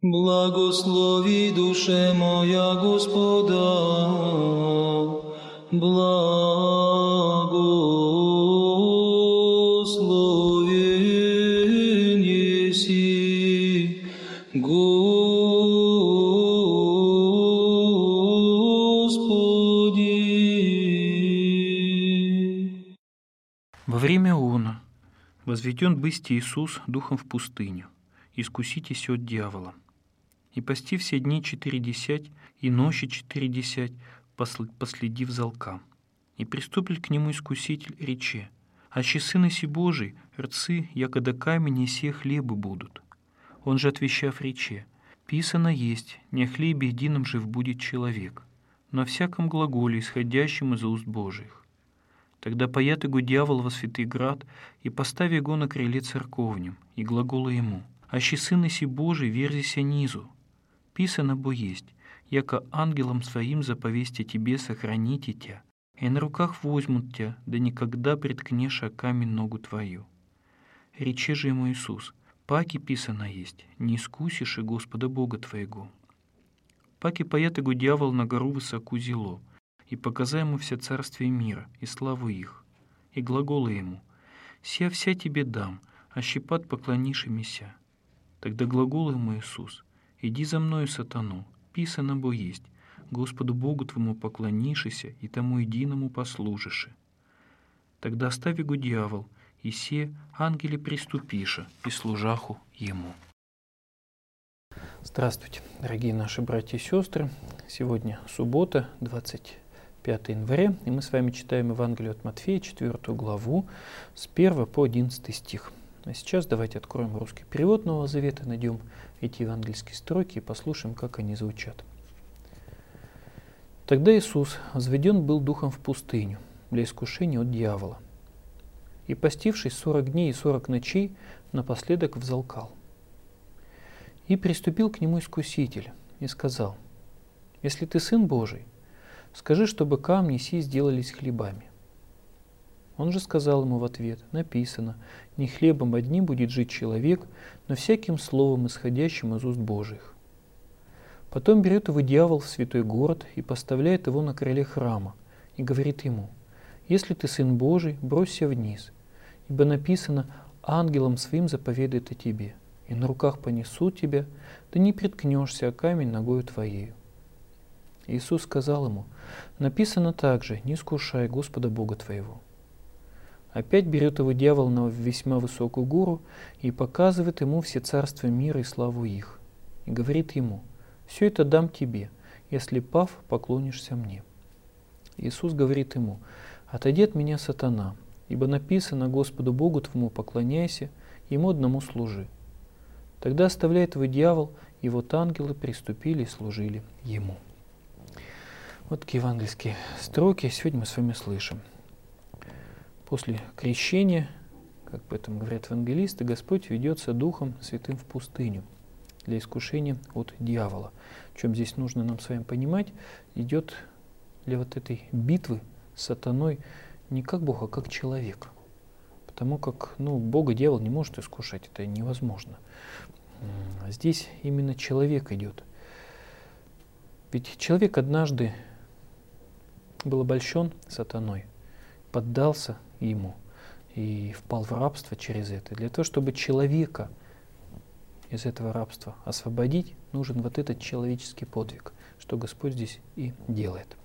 Благослови, душе моя, Господа, благословен еси, Господи. Во время Иона возведен бысти Иисус духом в пустыню, искуситесь от дьявола. И пости все дни 40 и ночи 40, последив залка. И приступил к нему искуситель, рече: аще сын иси Божий, рцы, якода камень и се хлебы будут. Он же, отвечав, рече: писано есть, не о хлебе едином жив будет человек, но о всяком глаголе, исходящем из уст Божиих. Тогда поят его дьявол во святый град, и постави его на крыле церковнем, и глагола ему: аще сын иси Божий, верзися низу. Писано бо есть, яко ангелом своим заповестя тебе сохраните тя, и на руках возьмут тя, да никогда приткнешь о камень ногу твою. Рече же ему Иисус: паки писано есть, не искусишь и Господа Бога твоего. Паки поят его дьявол на гору высоку зело, и показа ему все царствие мира и славу их, и глагола ему: сия вся тебе дам, а щепат поклонишь имися. Тогда глагол ему Иисус: иди за мною, сатану, писано бо есть, Господу Богу твоему поклонишися и тому единому послужиши. Тогда остави го дьявол, и се ангели приступиша, и служаху ему. Здравствуйте, дорогие наши братья и сестры. Сегодня суббота, 25 января, и мы с вами читаем Евангелие от Матфея, 4 главу, с 1 по 11 стих. А сейчас давайте откроем русский перевод Нового Завета, найдем эти евангельские строки и послушаем, как они звучат. Тогда Иисус возведен был духом в пустыню для искушения от дьявола. И, постившись 40 дней и 40 ночей, напоследок взалкал. И приступил к нему искуситель и сказал: если ты сын Божий, скажи, чтобы камни сии сделались хлебами. Он же сказал ему в ответ: написано, не хлебом одним будет жить человек, но всяким словом, исходящим из уст Божиих. Потом берет его дьявол в святой город и поставляет его на крыле храма, и говорит ему: если ты сын Божий, бросься вниз, ибо написано, ангелом своим заповедает о тебе, и на руках понесут тебя, да не приткнешься о камень ногою твоею. Иисус сказал ему: написано также, не искушай Господа Бога твоего. Опять берет его дьявол на весьма высокую гору и показывает ему все царства мира и славу их. И говорит ему: все это дам тебе, если, пав, поклонишься мне. Иисус говорит ему: отойди от меня, сатана, ибо написано, Господу Богу твоему поклоняйся, ему одному служи. Тогда оставляет его дьявол, и вот ангелы приступили и служили ему. Вот такие евангельские строки сегодня мы с вами слышим. После крещения, как об этом говорят евангелисты, Господь ведется Духом Святым в пустыню для искушения от дьявола. В чем здесь нужно нам с вами понимать, идет для вот этой битвы с сатаной не как Бог, а как человек. Потому как Бога дьявол не может искушать, это невозможно. Здесь именно человек идет. Ведь человек однажды был обольщен сатаной, поддался ему и впал в рабство через это. Для того, чтобы человека из этого рабства освободить, нужен вот этот человеческий подвиг, что Господь здесь и делает.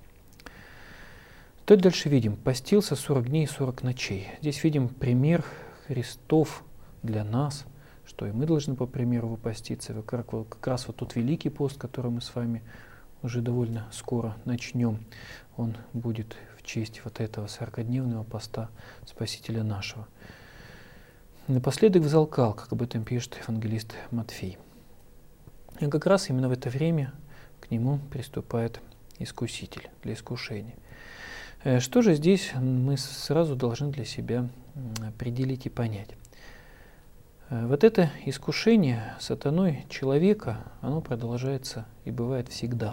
Что дальше видим? Постился 40 дней и 40 ночей. Здесь видим пример Христов для нас, что и мы должны по примеру его поститься. Как раз вот тот Великий пост, который мы с вами уже довольно скоро начнем, он будет в честь вот этого 40-дневного поста Спасителя нашего. Напоследок взалкал, как об этом пишет евангелист Матфей. И как раз именно в это время к нему приступает искуситель для искушения. Что же здесь мы сразу должны для себя определить и понять? Вот это искушение сатаной человека, оно продолжается и бывает всегда.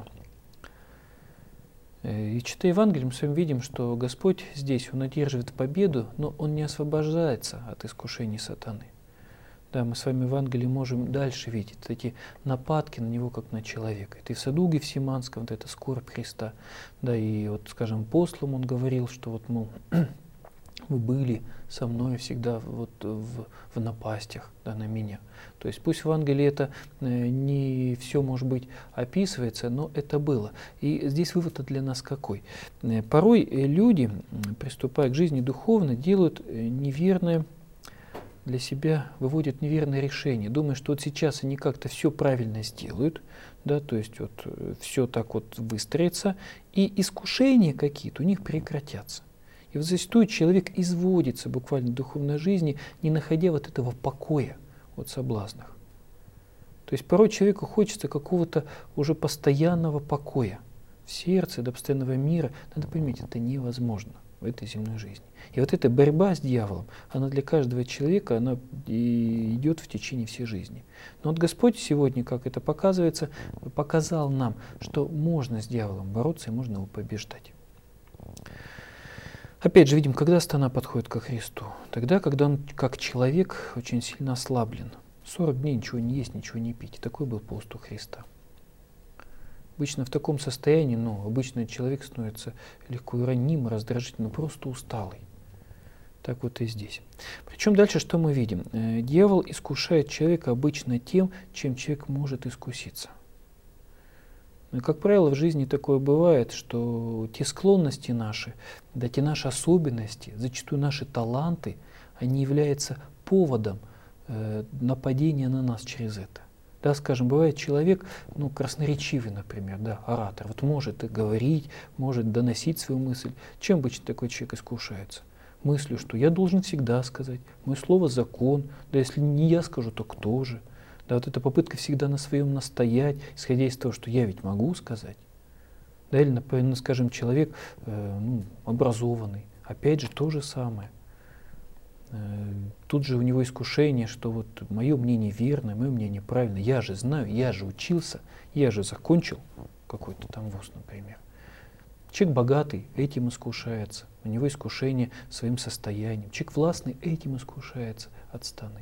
И читая Евангелие, мы с вами видим, что Господь здесь, Он одерживает победу, но Он не освобождается от искушений сатаны. Да, мы с вами в Евангелии можем дальше видеть эти нападки на него, как на человека. Это и в саду Гефсиманском, вот это скорбь Христа. Да, и вот, скажем, послам он говорил, что вот, мол, вы были со мной всегда вот в напастях, да, на меня. То есть пусть в Евангелии это не все, может быть, описывается, но это было. И здесь вывод для нас какой? Порой люди, приступая к жизни духовно, делают неверное для себя, выводят неверное решение, думая, что вот сейчас они как-то все правильно сделают, да, то есть вот все так вот выстроится, и искушения какие-то у них прекратятся. И вот зачастую человек изводится буквально в духовной жизни, не находя вот этого покоя от соблазнах. То есть порой человеку хочется какого-то уже постоянного покоя в сердце, до постоянного мира. Надо понимать, это невозможно в этой земной жизни. И вот эта борьба с дьяволом, она для каждого человека, она идет в течение всей жизни. Но вот Господь сегодня, как это показывается, показал нам, что можно с дьяволом бороться и можно его побеждать. Опять же, видим, когда сатана подходит ко Христу? Тогда, когда он, как человек, очень сильно ослаблен. 40 дней ничего не есть, ничего не пить. И такой был пост у Христа. Обычно в таком состоянии, обычно человек становится легко и раним, раздражительным, просто усталый. Так вот и здесь. Причем дальше что мы видим? Дьявол искушает человека обычно тем, чем человек может искуситься. Но, как правило, в жизни такое бывает, что те склонности наши, да, те наши особенности, зачастую наши таланты, они являются поводом нападения на нас через это. Да, скажем, бывает человек, красноречивый, например, да, оратор, вот может и говорить, может доносить свою мысль. Чем обычно такой человек искушается? Мыслью, что я должен всегда сказать, мое слово закон, да если не я скажу, то кто же? Да, вот эта попытка всегда на своем настоять, исходя из того, что я ведь могу сказать. Да, или, скажем, человек образованный, опять же то же самое. Тут же у него искушение, что вот мое мнение верное, мое мнение правильное, я же знаю, я же учился, я же закончил какой-то там вуз, например. Человек богатый, этим искушается, у него искушение своим состоянием. Человек властный, этим искушается от сатаны.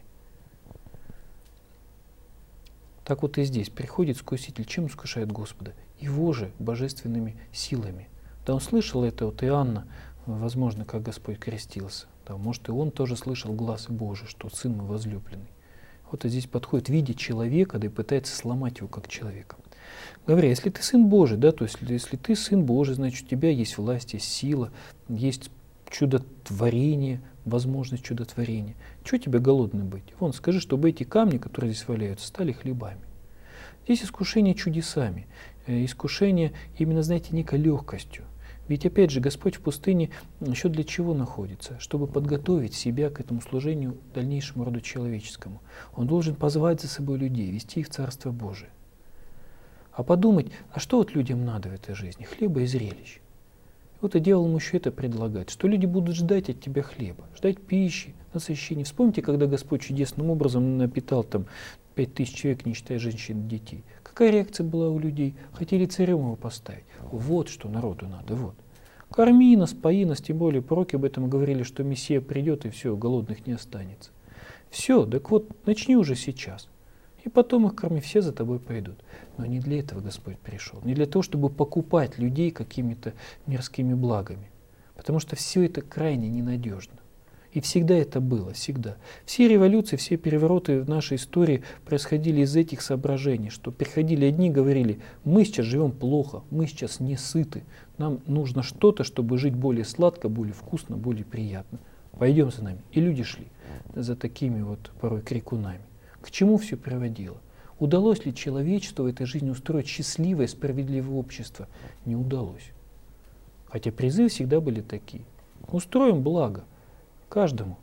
Так вот и здесь приходит искуситель, чем искушает Господа? Его же божественными силами. Да, он слышал это от Иоанна, возможно, как Господь крестился. Да, может, и он тоже слышал глаз Божий, что сын мой возлюбленный. Вот и здесь подходит, видя человека, да и пытается сломать его как человека. Говоря, если ты сын Божий, да, то есть если ты сын Божий, значит, у тебя есть власть, есть сила, есть чудотворение, возможность чудотворения. Чего тебе голодным быть? Вон, скажи, чтобы эти камни, которые здесь валяются, стали хлебами. Здесь искушение чудесами, искушение именно, знаете, некой легкостью. Ведь опять же Господь в пустыне еще для чего находится? Чтобы подготовить себя к этому служению дальнейшему роду человеческому. Он должен позвать за собой людей, вести их в Царство Божие. А подумать, а что вот людям надо в этой жизни? Хлеба и зрелищ. Вот и дьявол ему еще это предлагает, что люди будут ждать от тебя хлеба, ждать пищи, насыщения. Вспомните, когда Господь чудесным образом напитал там 5000 человек, не считая женщин и детей. Какая реакция была у людей? Хотели царем его поставить. Вот что народу надо, вот. Корми нас, пои нас, тем более пророки об этом говорили, что Мессия придет и все, голодных не останется. Все, так вот, начни уже сейчас. И потом их корми, все за тобой пойдут. Но не для этого Господь пришел. Не для того, чтобы покупать людей какими-то мирскими благами. Потому что все это крайне ненадежно. И всегда это было, всегда. Все революции, все перевороты в нашей истории происходили из этих соображений, что приходили одни и говорили, мы сейчас живем плохо, мы сейчас не сыты, нам нужно что-то, чтобы жить более сладко, более вкусно, более приятно. Пойдем за нами. И люди шли за такими вот порой крикунами. К чему все приводило? Удалось ли человечеству в этой жизни устроить счастливое, справедливое общество? Не удалось. Хотя призывы всегда были такие. Устроим благо. Каждому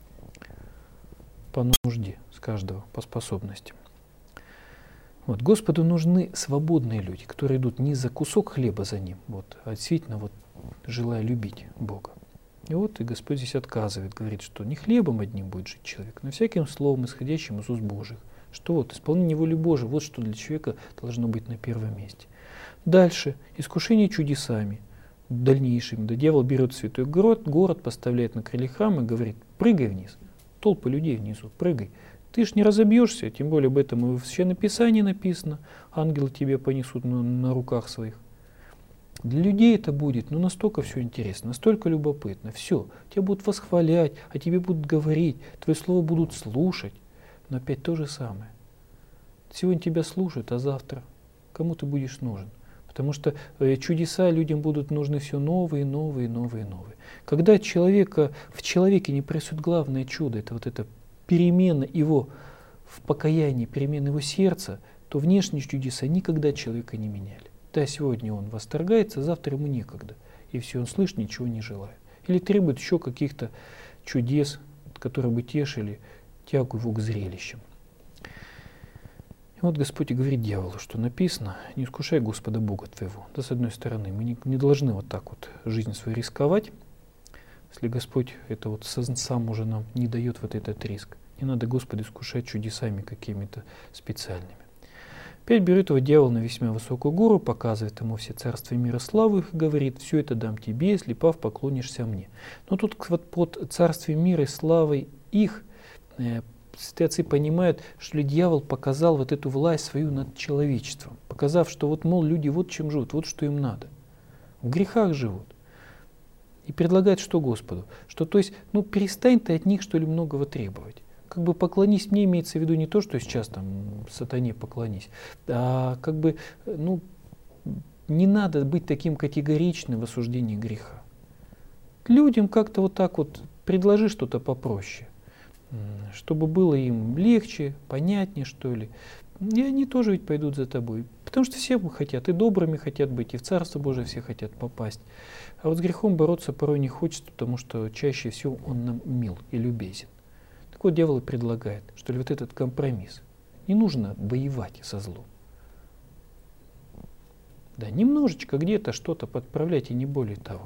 по нужде, с каждого по способностям. Вот. Господу нужны свободные люди, которые идут не за кусок хлеба за ним, а действительно желая любить Бога. И вот и Господь здесь отказывает, говорит, что не хлебом одним будет жить человек, но всяким словом, исходящим из уст Божьих. Что исполнение воли Божией, вот что для человека должно быть на первом месте. Дальше, искушение чудесами. Дальнейшим, дьявол берет святой город, поставляет на крыле храма и говорит, прыгай вниз, толпы людей внизу, прыгай, Ты ж не разобьешься, тем более об этом и в Священном Писании написано. Ангелы тебя понесут на руках своих. Для людей это будет настолько все интересно, настолько любопытно. Все, тебя будут восхвалять, о тебе будут говорить, твои слова будут слушать. Но опять то же самое. Сегодня тебя слушают, а завтра кому ты будешь нужен? Потому что чудеса людям будут нужны все новые, новые, новые, новые. Когда в человеке не происходит главное чудо, это вот эта перемена его в покаянии, перемена его сердца, то внешние чудеса никогда человека не меняли. Да, сегодня он восторгается, завтра ему некогда. И все, он слышит, ничего не желает. Или требует еще каких-то чудес, которые бы тешили тягу его к зрелищам. И вот Господь и говорит дьяволу, что написано: не искушай Господа Бога твоего. Да, с одной стороны, мы не должны вот так вот жизнь свою рисковать, если Господь это вот сам уже нам не дает вот этот риск. Не надо Господа искушать чудесами какими-то специальными. Опять берет его дьявол на весьма высокую гору, показывает ему все царства мира славы их, говорит: все это дам тебе, если пав поклонишься мне. Но тут вот под царствием мира и славой их святые отцы понимают, что дьявол показал вот эту власть свою над человечеством, показав, что вот, мол, люди вот чем живут, вот что им надо. В грехах живут. И предлагает что Господу? Что, то есть, перестань ты от них, что ли, многого требовать. Как бы поклонись мне, имеется в виду не то, что сейчас там сатане поклонись, а как бы, не надо быть таким категоричным в осуждении греха. Людям как-то вот так вот предложи что-то попроще, чтобы было им легче, понятнее, что ли. И они тоже ведь пойдут за тобой. Потому что все хотят, и добрыми хотят быть, и в Царство Божие все хотят попасть. А вот с грехом бороться порой не хочется, потому что чаще всего он нам мил и любезен. Так вот, дьявол и предлагает, что ли, вот этот компромисс. Не нужно воевать со злом. Да, немножечко где-то что-то подправлять, и не более того.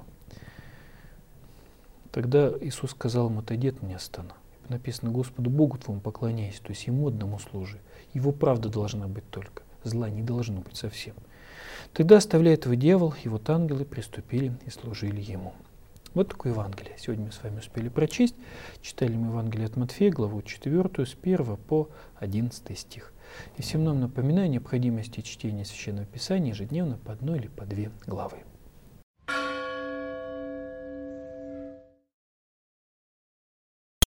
Тогда Иисус сказал ему: отойди от меня, сатана. Написано: Господу Богу твоему поклоняйся, то есть Ему одному служи. Его правда должна быть только, зла не должно быть совсем. Тогда оставляет его дьявол, и вот ангелы приступили и служили ему. Вот такое Евангелие. Сегодня мы с вами успели прочесть. Читали мы Евангелие от Матфея, главу 4, с 1 по 11 стих. И всем нам напоминаю о необходимости чтения Священного Писания ежедневно по одной или по две главы.